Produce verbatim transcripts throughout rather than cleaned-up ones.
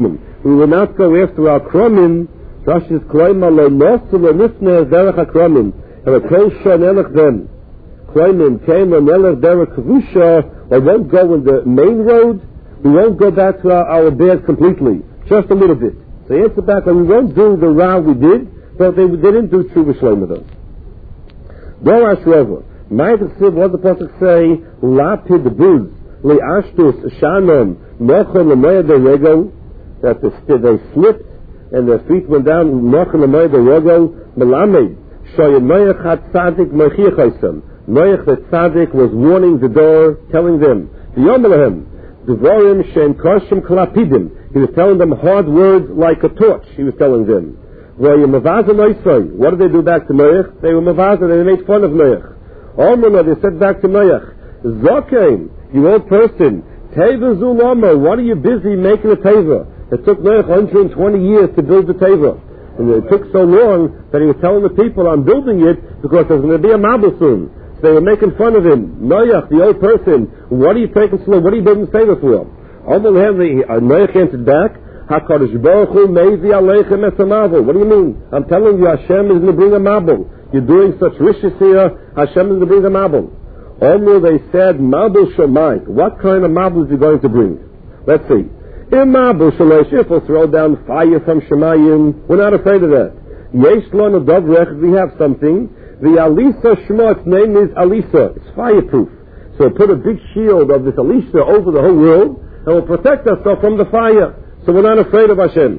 We will not go after our kromim. Rashi is kloima lo nosu lo nifne derech ha-kromim. And a kol shon elech them. Kromim came on elech derech kavusha. We won't go on the main road. We won't go back to our, our bed completely. Just a little bit. So answer back, and we won't do the route we did, but they, they didn't do true b'shleim with us. Dorash Rova. My Tziv, what the Pasuk say? Lapid buz li ashtus shanon nochon lemoya de rego. That the, they slipped and their feet went down. Nochon lemoya de rego melamed shoyin noyach hat tzadik mechiach haisam. Noyach the tzadik was warning the door, telling them the yomelahem devorim shem koshim klapidim. He was telling them hard words like a torch. He was telling them. What did they do back to Noach? They were mavaza. They made fun of Noach. Omrna, they said back to Noach, Zokain, you old person, Teva Zulama, what are you busy making a Teva? It took Noach one hundred twenty years to build the Teva. And it took so long that he was telling the people, I'm building it because there's going to be a Mabel soon. So they were making fun of him. Noach, the old person, what are you taking slow? What are you building the Teva for? Noach answered back, HaKadosh Baruch Hu meizi aleichem es ha-mabel. What do you mean? I'm telling you, Hashem is going to bring a mabel. You're doing such riches here, Hashem is going to bring a mabel. Omru, they said, mabel shomai. What kind of mabel is he going to bring? Let's see. In mabel shomai, if we'll throw down fire from Shemayim, we're not afraid of that. Yesh lanu dovrech, we have something. The Alisa Shema, its name is Alisa. It's fireproof. So put a big shield of this Alisa over the whole world, and we'll protect ourselves from the fire. So we're not afraid of Hashem.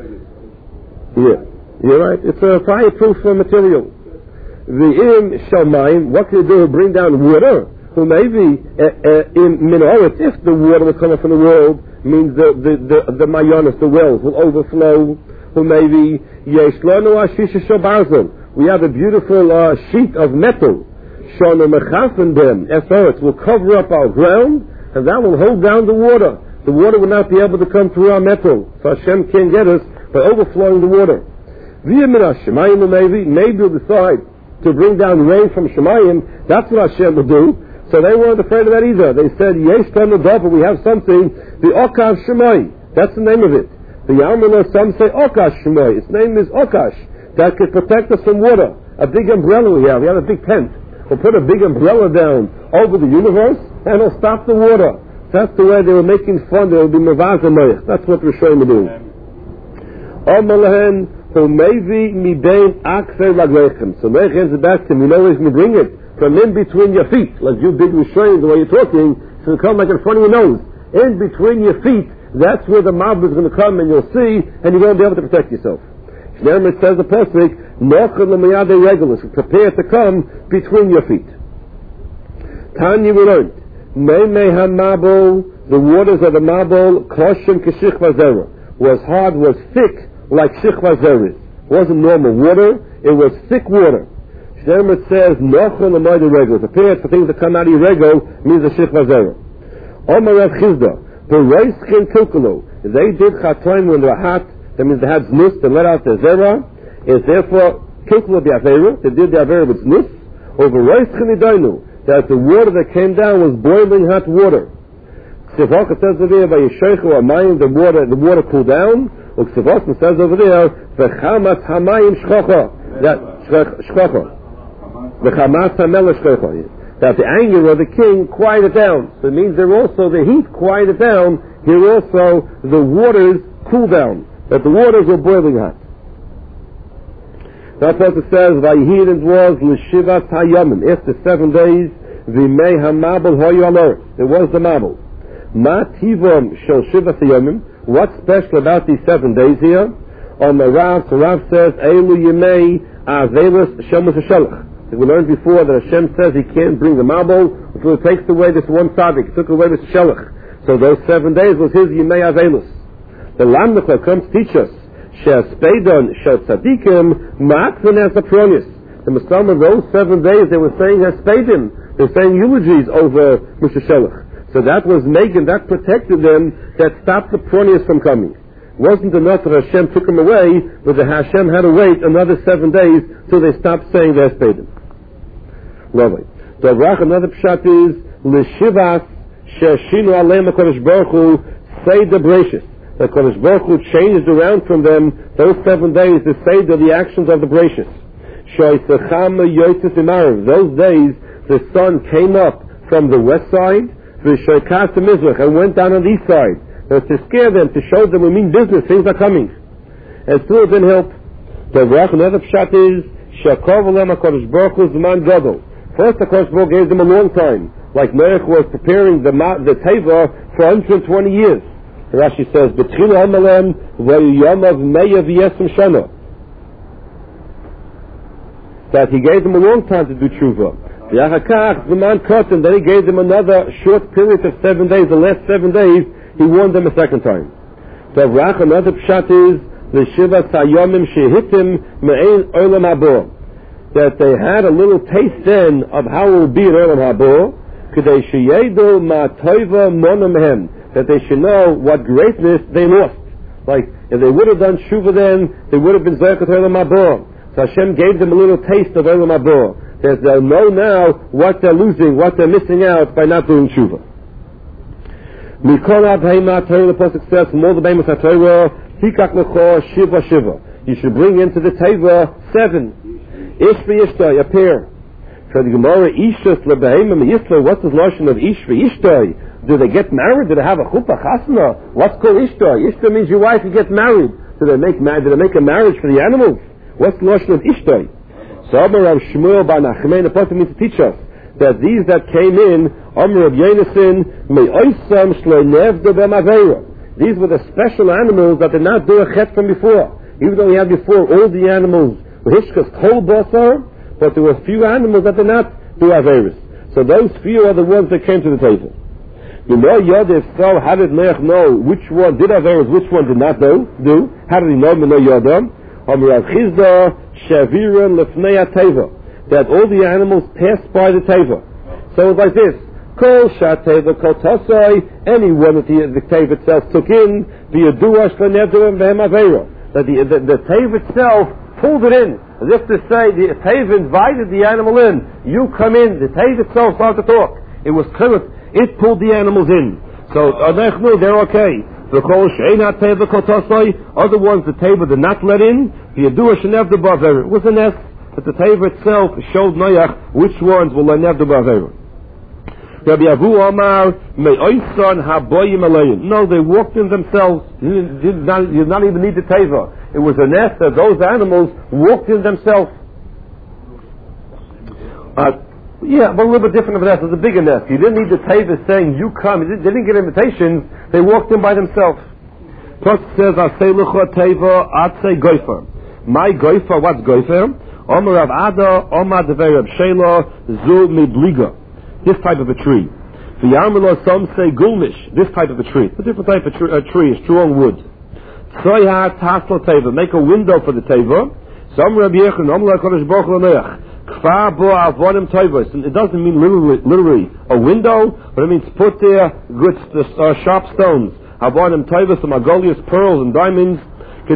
Yeah, you're right. It's a fireproof material. The im shamayim, what can you do? Bring down water. Who maybe in minoret, if the water will come up from the world, means the the the, the mayonis, the wells will overflow. Who maybe yeshlanu ashisha shobarzel. We have a beautiful uh, sheet of metal. Shonu mechafen them. Esoretz will cover up our ground, and that will hold down the water. The water will not be able to come through our metal. So Hashem can't get us by overflowing the water. Maybe we'll decide to bring down rain from Shemayim. That's what Hashem will do. So they weren't afraid of that either. They said, Yesh Tanu Davar, we have something, the Okash Shemai. That's the name of it. The Yamala, some say Okash Shemai. Its name is Okash. That could protect us from water. A big umbrella we have. We have a big tent. We'll put a big umbrella down over the universe, and it'll stop the water. That's the way they were making fun. They would be mavaza noich. That's what Rishonim are doing. Omalahen humevi mibein akfei laglechem. So Noach answered back to him, you know where he's going to bring it? From in between your feet. Like you big Rishonim, the way you're talking, it's going to come like in front of your nose. In between your feet, that's where the mob is going to come, and you'll see, and you won't be able to protect yourself. Shneimah says the pasuk, Nochad l'mayadei regelis, prepare to come between your feet. Tanya we learned. Meimei ha-mabel, the waters of the mabel, kloshim k'shichva zera, was hard, was thick, like shichva zera. It wasn't normal water, it was thick water. Shneimah says, Nochon l'mayadei regel, prepared for things that come out of your regel, means the shichva zera. Omar Rav Chizda, the reischin kilkulu, they did chatoim when they were hot, that means they had znus, they let out the zera, is therefore kilkulu the avera, they did the avera with znus, over reischin idainu, that the water that came down was boiling hot water. Ksivaka says over there, by Yeshaychu Hamayim, the water, the water cooled down. Or Ksivaka says over there, V'chamas Hamayim Shchocha, that Shchocha, V'chamas Hamela Shchocha, that the anger of the king quieted down. So it means there also the heat quieted down. Here also the waters cooled down. That the waters were boiling hot. That's what it says, Vayihid was L'shivas Hayamim. After seven days, V'mei HaMabel Hoyu Alor. There was the Mabel. Ma Tivom Shel Shivas Hayamim. What's special about these seven days here? On the Rav, the Rav says, Eilu Yemei Avelis Shemus HaShelach. We learned before that Hashem says He can't bring the Mabel until He takes away this one tzaddik. He took away this Shelach. So those seven days was His Yemei Avelis. The Lamnecha comes teach us She'aspeidon she'tzadikim ma'akvin as a pronis. The Muslim of those seven days they were saying Hespeidim. They were saying eulogies over Moshe Shelach. So that was making, that protected them, that stopped the pronis from coming. It wasn't enough that Hashem took them away, but the Hashem had to wait another seven days till they stopped saying the Hespeidim. Lovely. The Avrach, another pshat is L'shivas she'ashinu aleim HaKadosh Baruch Hu say the gracious. that Kodesh Baruch Hu changed around from them those seven days to say that the actions of the gracious. Those days the sun came up from the west side, and went down on the east side. That was to scare them, to show them we mean business, things are coming. And still it didn't help. The another pshat is, First the Kodesh Baruch Hu gave them a long time, like Noach was preparing the the Teva for one hundred twenty years. Rashi says, "B'tchila hamalem v'yamav meya v'yesem shana." That he gave them a long time to do tshuva. V'yachakach zman kotten. Then he gave them another short period of seven days. The last seven days, he warned them a second time. So Rach, another pshat is the shiva sayomim shehitim me'ein olam habo. That they had a little taste then of how it will be in olam habo. K'dei sheyedu ma'toiva monamehem. That they should know what greatness they lost. Like, if they would have done tshuva then, they would have been Zaykat Olam Haba. So Hashem gave them a little taste of Olam Haba. That they'll know now what they're losing, what they're missing out by not doing tshuva. Mikol Abheima Torah, the Pasuk says, from all the Behemoth HaTorah, Tikach Lecho Shiva Shiva. You should bring into the Teva seven. Ish v'Yishtoi, a pair. For the Gemara, Ishus leBeheima Yislo, what's the lotion of Ish v'Yishtoi? Do they get married? Do they have a chuppah chasna? What's called ishtar? Ishtar means your wife, you get married. Do they make ma- do they make a marriage for the animals? What's the notion of ishtar? So Amar Rav Shmuel bar Nachman, the Pasuk means to teach us that these that came in, Amar Rav Yonason, me'oisam shloi nevda b'maveira. These were the special animals that did not do a chet from before. Even though we had before all the animals, hishkas kol basar, but there were few animals that did not do averis. So those few are the ones that came to the table. You know, Yodef, so how did Noach know which one did Averos, which one did not do? do? How did he know? You know, Yodam. Amrav Chizda, Shavira, Lefnei Teva. That all the animals passed by the Teva. So it's like this. Kol Shat Teva, Kol Tosai, any one that the, the Teva itself took in, the Yaduash, Lenevduim, Vehem Avera. That the, the, the Teva itself pulled it in. As if to say, the Teva invited the animal in. You come in. The Teva itself started to talk. It was clear. It pulled the animals in. So, they're okay. The other ones the Teva did not let in, the Yadua Shenev the Baver. It was a nest, but the Teva itself showed Noach which ones will Lenev the Baver. Rabbi Avu Omar, Me'oisan Haboyim Alayim. No, they walked in themselves. You did not, you did not even need the Teva. It was a nest that those animals walked in themselves. Uh, Yeah, but a little bit different of a nest. It was a bigger nest. You didn't need the Teva saying, you come. They didn't get invitations. They walked in by themselves. Plus it says, Asei Lucha Teva Atzei Goifer. My Goifer, what's Goifer? Omer Rav Ada, Omer Devei Rav Shela, Zu Mibliga. This type of a tree. The Yarmelo, some say Gulmish. This type of a tree. A different type of tr- a tree, a strong wood. Tzoyha Tasla Teva. Make a window for the Teva. Some Rabbi Yechon, Omer HaKadosh Baruch Hu Noach. It doesn't mean literally, literally a window, but it means put there good uh, sharp stones. Avonim toivos, some agolius, pearls and diamonds. The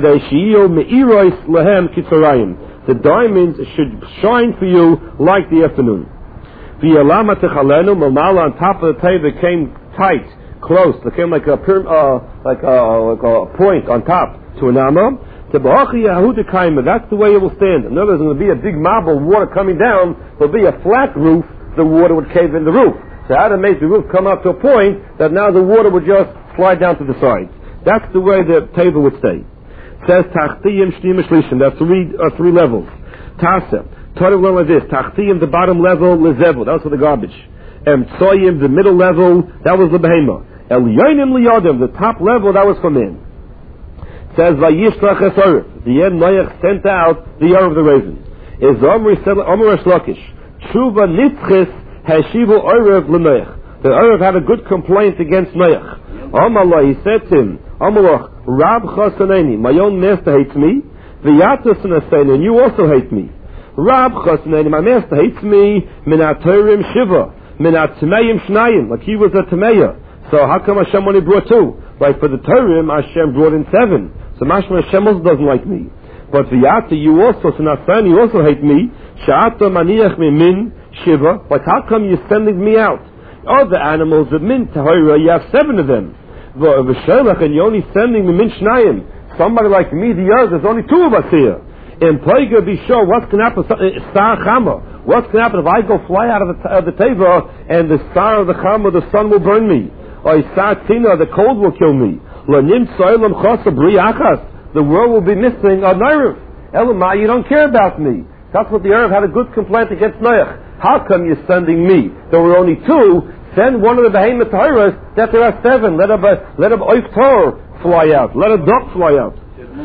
diamonds should shine for you like the afternoon. The on top of the table came tight, close. It came like a uh, like a, like a point on top to an amma. That's the way it will stand. In other words, there will be a big marble, water coming down. There will be a flat roof. The water would cave in the roof. So how to make the roof come up to a point that now the water would just slide down to the sides. That's the way the table would stay. It says tachtiyim shnim shlishim. That's three uh, three levels. Tasa. Torah went like this. Tachtiyim, the bottom level, lezevel. That was for the garbage. And tsoyim, the middle level, that was the behema. Elyonim liyodim, the top level, that was for men. Says Vayishlach Esorif. The end Noach sent out the year of the ravens. Is Omri Omer Shlokish. Tshuva Nitzchis Hashivu Orev LeNoach. The Orev had a good complaint against Noach. Omallah, he said to him, Omalach, Rab Chasaneni, my own master hates me. V'yatus Naseni, and you also hate me. Rab Chasaneni, my master hates me. Minat Torim Shiva. Minat Tmeim Shnayim. Like he was a Tmeya. So how come Hashem only brought two? Like for the Torim, Hashem brought in seven. So Mashma Hashem also doesn't like me. But V'yata, you also, so Nasani, you also hate me. Sha'ata maniach me min shiva. But how come you're sending me out? Other animals of min tahira, you have seven of them. and you're only sending the min shnayim. Somebody like me, the other, there's only two of us here. In Pleiga, be sure what's going to happen. Star Chama. What's going to happen if I go fly out of the, uh, the teva and the star of the Chama, the sun will burn me? Or Star Tina, the cold will kill me. The world will be missing a Nairuv. Elamai, you don't care about me. That's what the Arab had a good complaint against Noach. How come you're sending me? There were only two. Send one of the behemoth Torahs that there are seven. Let a let a oif Torah fly out. Let a duck fly out.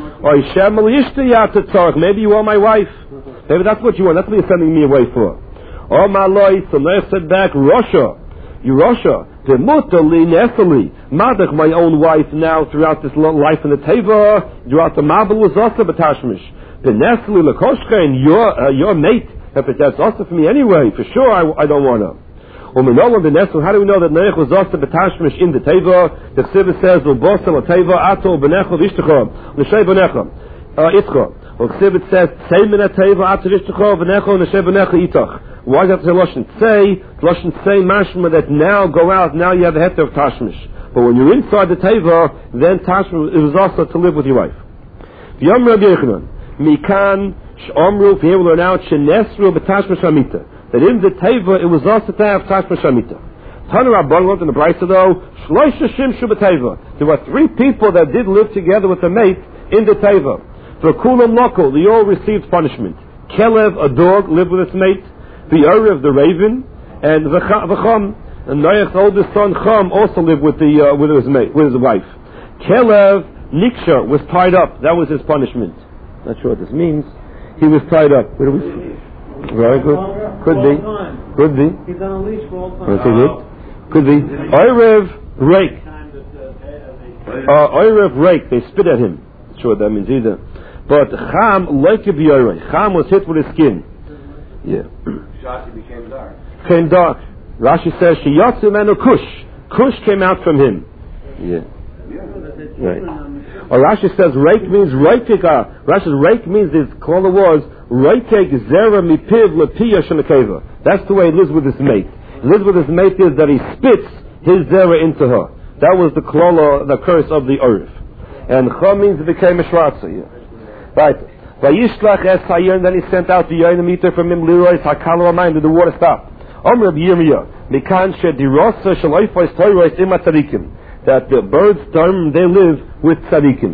Maybe you are my wife. Maybe that's what you want. That's what you're sending me away for. Oh my Lord, so Noach said back, Russia, you Russia, the mutali nesali, madach my own wife now throughout this life in the teva, throughout the mabel was also betashmish. The nesali lakoshka and your uh, your mate. If it, that's also for me anyway, for sure I, I don't want to. How do we know that Noach was also betashmish in the teva? The Chsiva says, "Ubosel teva ato benecha v'ishtecha l'shei benecha itcha." Or Chsiva says, "Tzei min teva ato v'ishtecha benecha l'shei benecha itach." Why does that say lashon tzei? Lashon tzei mashma that now go out. Now you have a heter of tashmish. But when you're inside the teva, then tashmish it was also to live with your wife. V'yom Rabbi Yochanan mikan sh'omru v'hem learn out shenesru b'tashmish hamita. That in the teva it was also to have tashmish hamita. Tanu Rabban in the Brisa though shloisha shimshu b'teva. There were three people that did live together with a mate in the teva. For kulam lokol, they all received punishment. Kelev, a dog, lived with its mate. The Uriv, the raven, and the Cham. And Noach's oldest son Cham also lived with the uh, with his mate, with his wife. Kelev Niksha was tied up. That was his punishment. Not sure what this means. He was tied up. What do we see? Very good. Could be. Could be. He's on a leash for all time. Could be. Uriv rake. Uh, Uriv rake. They spit at him. Not sure what that means either. But Cham like to be Uriv. Cham was hit with his skin. Yeah. Rashi became dark. Came dark. Rashi says she yatsu menu kush. Kush came out from him. Yeah. Right. Or Rashi says rake means reikika. Rashi rake means his call was reikik zera mipiv lepiya shemekeva. That's the way he lives with his mate. He lives with his mate is that he spits his zera into her. That was the klola, the curse of the earth. And Chum means it became a shratza. Yeah. Right. Vayishlach es hayon, then he sent out the yayin meter from him, Leroy Hakalo Amayim, did the water stop? Omer Rabbi Yirmiyah, Mikan shedirosa shaloifos toirois ima tzadikim, that the birds, they live with tzadikim.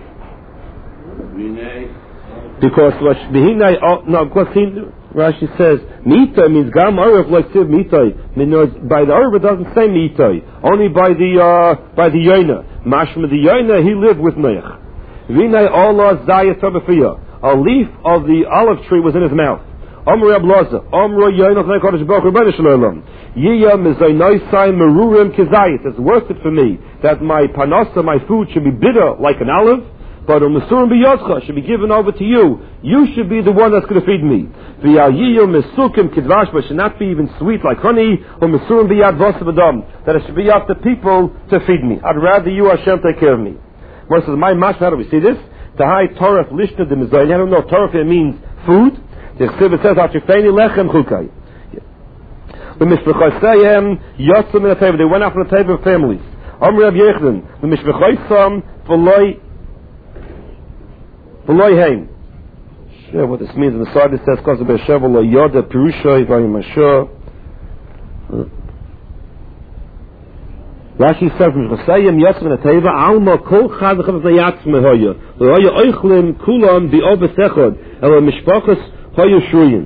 Because Behinai, no, because he, Rashi says, Mita means Gam Arif like Siv Mita. By the Arif it doesn't say Mita, only by the, uh, by the Yaina. Mashma the Yaina, he lived with Noach. Vinay Allah Zayat Tabafiyah. A leaf of the olive tree was in his mouth. Amr Ablaza, Amr Yainach Nekodesh Baruch Rebbeinu Shalom. Yiya Mizainoisai Merurim Kizayit. It's worth it for me that my panasa, my food, should be bitter like an olive, but a Mesurim Biyodcha should be given over to you. You should be the one that's going to feed me. V'yayiyu Mesukim Kidvash, but should not be even sweet like honey, or Mesurim Biyad Vosavadam, that it should be up to people to feed me. I'd rather you, Hashem, take care of me. Versus my mash, how do we see this? Tahai Torah Lishna de Mizayin. I don't know, Torah here means food. The Chsiva says, Hachifeini Lechem Chukai. The Mishpachosayim Yotzim in the table. They went out from the table of families. Amr Rabbi Yechon. The Mishpachosam V'loi V'loi Heim. Sure, what this means in the side, it says, Kosa Be'eshev V'loi Yoda Pirusha Yivayim Ashur. Rashi says, "Mishchasayim yatzim in the teva alma kol chad v'chav yatzim hoya hoya oichlim kulam bi'obes echad ela mishpachas hoya shruyin."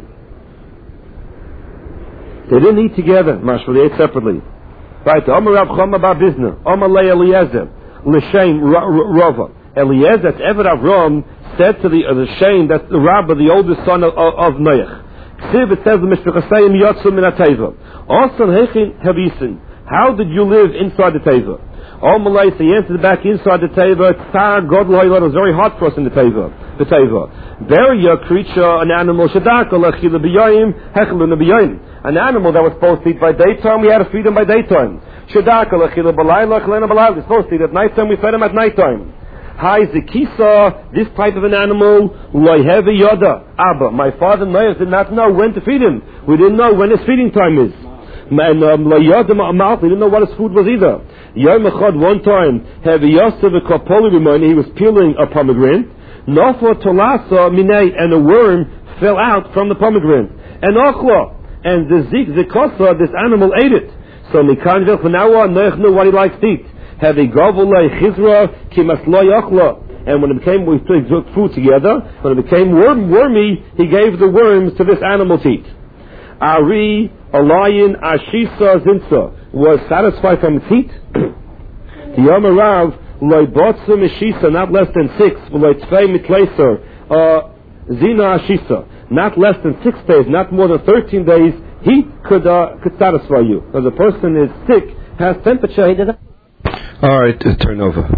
They didn't eat together, mashma. They ate separately. Right? Amar Rav Chama bar Bizna, Amar Le Eliezer, l'shem Rava. Eliezer, that's Eved Avram, said to the uh, the Shem, that's the Rabbi, the oldest son of, of, of Noach. Ksiv, it says, "Mishpachasayim yatzim in the teva." Also, hechin havisin. How did you live inside the teva? All Malay, so he answered back inside the teva. Tsar God it was very hot for us in the teva. The teva. Bury a creature, an animal, shadaka lechila b'yayim, hechelun b'yayim. An animal that was supposed to eat by daytime, we had to feed him by daytime. Shadaka lechila b'layla, chelena b'layla. We're supposed to eat at nighttime, we fed him at nighttime. Hi Zekisa, this type of an animal, loyhevi yoda, Abba. My father Noach did not know when to feed him. We didn't know when his feeding time is. And um, he didn't know what his food was either. Yom Echad, one time, he was peeling a pomegranate. Nafo tolasa minei, and a worm fell out from the pomegranate. And ochla, and the zik zikosa, this animal ate it. So mikan from now on, Noach knew what he likes to eat. Have a gavulei chizra kimaslo yochla. And when it became, we took food together, when it became worm, wormy, he gave the worms to this animal to eat. Ari, a lion, ashisa zinsa, was satisfied from its heat. The Yomarav, loy botsu mishisa, not less than six, loy tvei mitleiser, uh, zina ashisa, not less than six days, not more than thirteen days, heat could, uh, could satisfy you. Because a person is sick, has temperature, he doesn't. Alright, uh, turn over.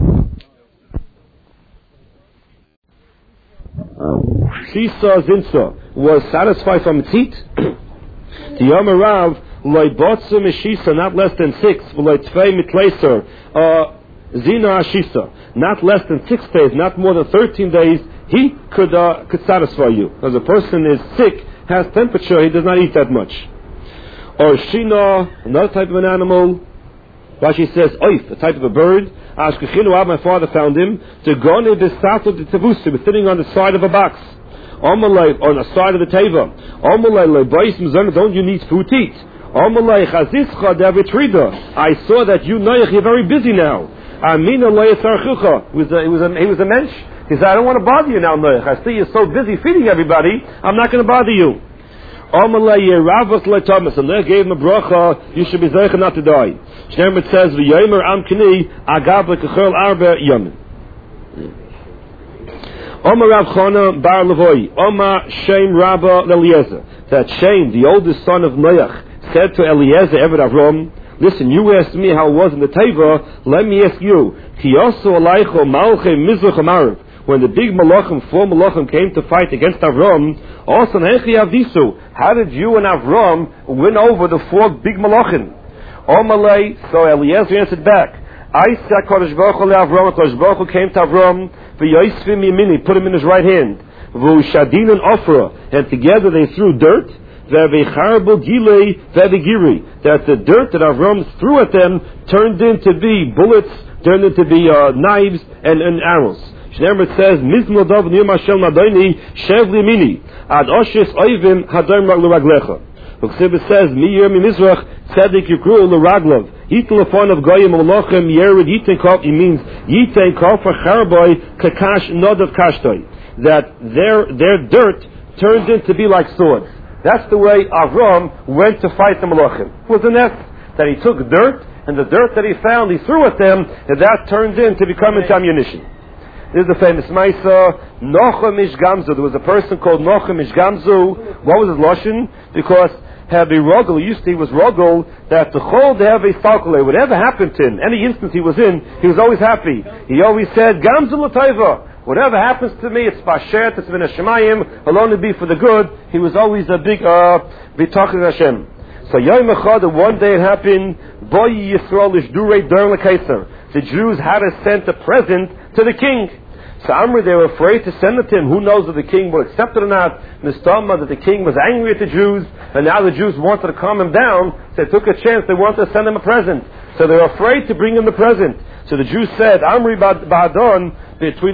Shisa zinsa was satisfied from its heat. The Yomarav, loy botsu mishisa, not less than six, loy tvei mitleiser, uh, zina ashisa, not less than six days, not more than thirteen days, he could uh, could satisfy you. As a person is sick, has temperature, he does not eat that much. Or shina, another type of an animal. Rashi says, oif, a type of a bird. Ashkechinu, my father found him. To gone bisato de tavusi, he was sitting on the side of a box. Omalei, on the side of the teva. Omalei, lebayis mizana, don't you need food to eat? Omalei, chazischa devitrida. I saw that you, Noach, you're very busy now. Amina loyasarchucha. He was a, he was a, he was a mensch. He said, I don't want to bother you now, Noach. I see you're so busy feeding everybody. I'm not going to bother you. Omalei yeravas le'tamas. And Noach gave him a bracha. You should be zeicha not to die. Shneimut says, v'yomer am kini agav lekachol arba yamin. Omar Rav Chana bar Levoi. Omar Shem Rabba Eliezer. That Shem, the oldest son of Noach, said to Eliezer, Eved Avram, listen, you asked me how it was in the Teva, let me ask you. Kiyosu alaycho malche mizrach amarav. When the big malachim, four malachim, came to fight against Avram, also nechi avdisu. How did you and Avram win over the four big malachim? Omalei, so Eliezer answered back. I said, Kodesh Baruch Hu Avram, Kodesh Baruch Hu came to Avram, v'yoisvim yamini, put him in his right hand, v'ushadin and ofra, and together they threw dirt, v'vecharbo gilei v'vegiri, that the dirt that Avram threw at them turned into be bullets, turned into be uh, knives and, and arrows. Shneimut says, Mizmor Dav Niyom Hashem Adoni Shev Limini Ad Oshes Oivim Hadom L'Raglecha. It says, Mi Yer Mi Mizrach Tzedek Yikru L'Raglav Yitel Lefon of Goyim Olochem Yered Yiten Kov. It means Yiten Kov for Charboy Kakash Nodav Kashtoi, that their their dirt turned into be like swords. That's the way Avram went to fight the Malachim. It was a nest that he took dirt, and the dirt that he found he threw at them, and that turned into becoming ammunition. This is the famous Maisa, Nochem Ish Gamzu. There was a person called Nochem Ish Gamzu. What was his Lashon? Because have a rogel, used to he was rogel, that the chol to have a stalkale, whatever happened to him, any instance he was in, he was always happy. He always said, Gamzu l'taiva. Whatever happens to me, it's pashet, it's been a shemayim, will only be for the good. He was always a big, uh, bitachon Hashem. So Yom Echad, one day it happened, Boy Yisrael Ishdurei Dur L'Kaiser. The Jews had to send a present to the king. So Amri, they were afraid to send it to him. Who knows if the king would accept it or not? Mistama, that the king was angry at the Jews, and now the Jews wanted to calm him down, so they took a chance, they wanted to send him a present. So they were afraid to bring him the present. So the Jews said, Amri Ba'adon, between